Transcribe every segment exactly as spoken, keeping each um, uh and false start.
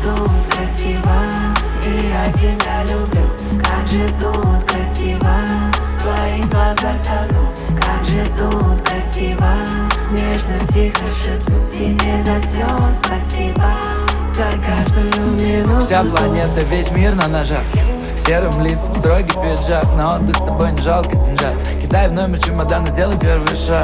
тут красиво, и я тебя люблю. Как же тут красиво, в твоих глазах тону. Как же тут красиво, нежно тихо шепну тебе за все спасибо, за каждую минуту. Вся планета, весь мир на ножах, серым лицам строгий пиджак. На отдых с тобой не жалко деньжат. Кидай в номер чемодан и сделай первый шаг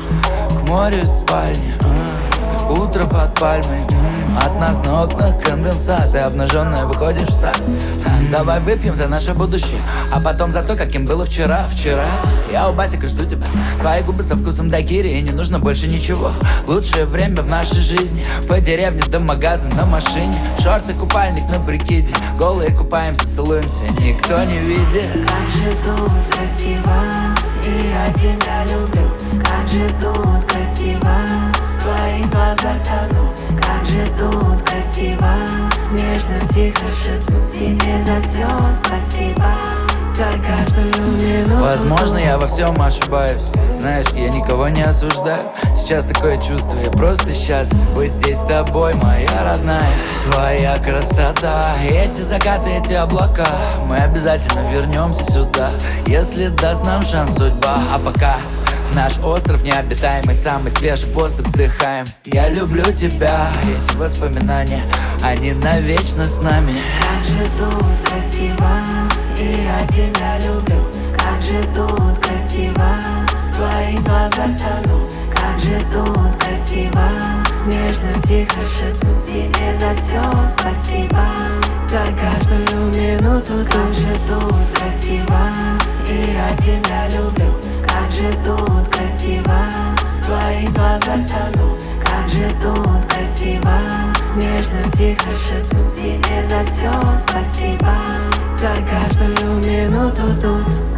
к морю из спальни. Утро под пальмой, от нас на окнах конденсат. Ты обнаженная выходишь в сад. Давай выпьем за наше будущее, а потом за то, каким было вчера. Вчера я у Басика жду тебя. Твои губы со вкусом дайкири, и не нужно больше ничего. Лучшее время в нашей жизни. По деревне до магазина на машине. Шорты, купальник на прикиде. Голые купаемся, целуемся, никто не видит. Как же тут красиво, и я тебя люблю. Как же тут красиво, в твоих глазах тону. Как же тут красиво, нежно тихо шепну тебе за все спасибо, за каждую минуту. Возможно, я во всем ошибаюсь. Знаешь, я никого не осуждаю. Сейчас такое чувство, я просто счастлив быть здесь с тобой, моя родная. Твоя красота, эти закаты, эти облака. Мы обязательно вернемся сюда, если даст нам шанс судьба. А пока наш остров необитаемый, самый свежий воздух вдыхаем. Я люблю тебя, эти воспоминания, они навечно с нами. Как же тут красиво, и я тебя люблю. Как же тут красиво, в твоих глазах тону. Как же тут красиво, нежно тихо шепну тебе за все спасибо, за каждую минуту. Как же тут красиво, и я тебя люблю. Как же тут красиво, в твоих глазах тону. Как же тут красиво, нежно тихо шепну тебе за все спасибо, за каждую минуту тут.